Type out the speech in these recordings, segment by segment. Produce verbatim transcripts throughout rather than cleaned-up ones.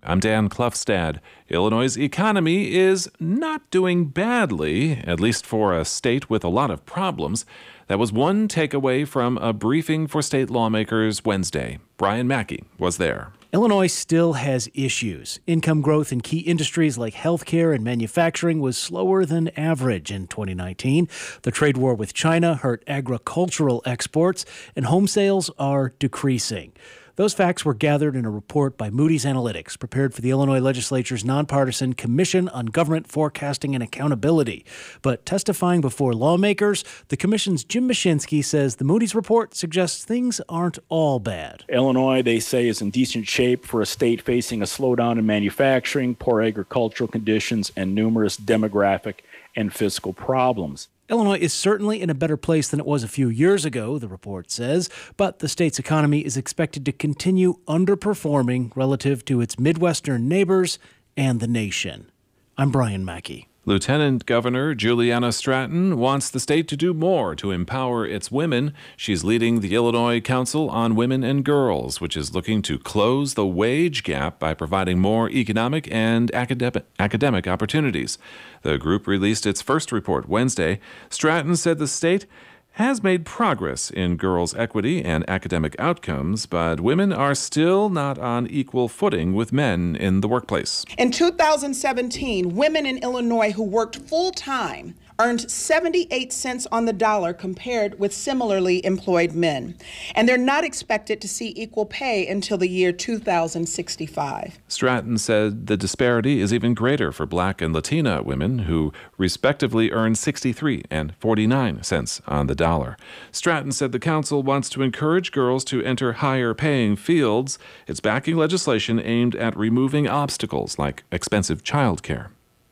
I'm Dan Klufstad. Illinois' economy is not doing badly, at least for a state with a lot of problems. That was one takeaway from a briefing for state lawmakers Wednesday. Brian Mackey was there. Illinois still has issues. Income growth in key industries like healthcare and manufacturing was slower than average in twenty nineteen. The trade war with China hurt agricultural exports, and home sales are decreasing. Those facts were gathered in a report by Moody's Analytics, prepared for the Illinois Legislature's nonpartisan Commission on Government Forecasting and Accountability. But testifying before lawmakers, the commission's Jim Mashinsky says the Moody's report suggests things aren't all bad. Illinois, they say, is in decent shape for a state facing a slowdown in manufacturing, poor agricultural conditions, and numerous demographic and fiscal problems. Illinois is certainly in a better place than it was a few years ago, the report says, but the state's economy is expected to continue underperforming relative to its Midwestern neighbors and the nation. I'm Brian Mackey. Lieutenant Governor Juliana Stratton wants the state to do more to empower its women. She's leading the Illinois Council on Women and Girls, which is looking to close the wage gap by providing more economic and academic, academic opportunities. The group released its first report Wednesday. Stratton said the state has made progress in girls' equity and academic outcomes, but women are still not on equal footing with men in the workplace. In two thousand seventeen, women in Illinois who worked full-time earned seventy-eight cents on the dollar compared with similarly employed men. And they're not expected to see equal pay until the year two thousand sixty-five. Stratton said the disparity is even greater for Black and Latina women, who respectively earn sixty-three and forty-nine cents on the dollar. Stratton said the council wants to encourage girls to enter higher-paying fields. It's backing legislation aimed at removing obstacles like expensive childcare.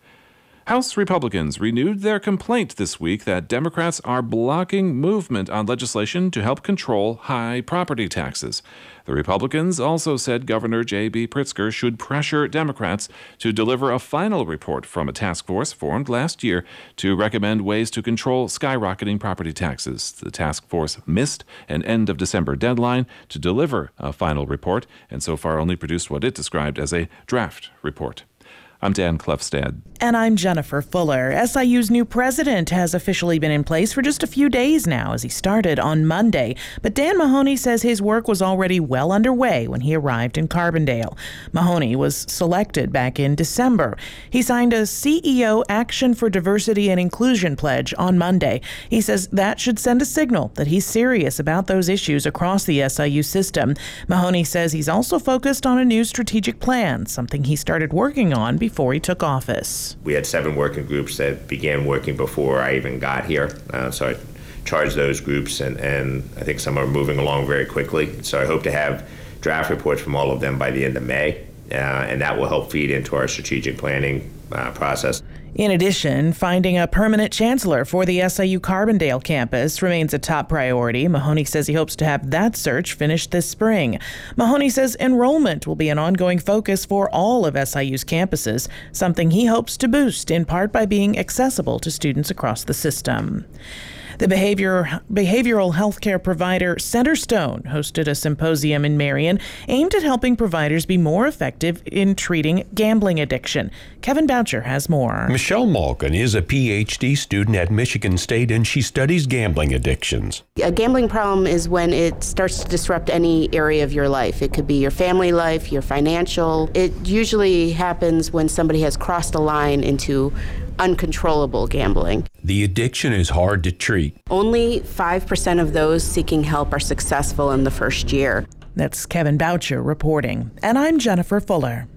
House Republicans renewed their complaint this week that Democrats are blocking movement on legislation to help control high property taxes. The Republicans also said Governor J B. Pritzker should pressure Democrats to deliver a final report from a task force formed last year to recommend ways to control skyrocketing property taxes. The task force missed an end of December deadline to deliver a final report and so far only produced what it described as a draft report. I'm Dan Klufstad. And I'm Jennifer Fuller. S I U's new president has officially been in place for just a few days now as he started on Monday. But Dan Mahoney says his work was already well underway when he arrived in Carbondale. Mahoney was selected back in December. He signed a C E O Action for Diversity and Inclusion pledge on Monday. He says that should send a signal that he's serious about those issues across the S I U system. Mahoney says he's also focused on a new strategic plan, something he started working on before before he took office. We had seven working groups that began working before I even got here. Uh, so I charged those groups, and, and I think some are moving along very quickly. So I hope to have draft reports from all of them by the end of May, uh, and that will help feed into our strategic planning uh, process. In addition, finding a permanent chancellor for the S I U Carbondale campus remains a top priority. Mahoney says he hopes to have that search finished this spring. Mahoney says enrollment will be an ongoing focus for all of S I U's campuses, something he hopes to boost in part by being accessible to students across the system. The behavior, behavioral health care provider Centerstone hosted a symposium in Marion aimed at helping providers be more effective in treating gambling addiction. Kevin Boucher has more. Michelle Malkin is a P H D student at Michigan State, and she studies gambling addictions. A gambling problem is when it starts to disrupt any area of your life. It could be your family life, your financial. It usually happens when somebody has crossed a line into uncontrollable gambling. The addiction is hard to treat. Only five percent of those seeking help are successful in the first year. That's Kevin Boucher reporting. And I'm Jennifer Fuller.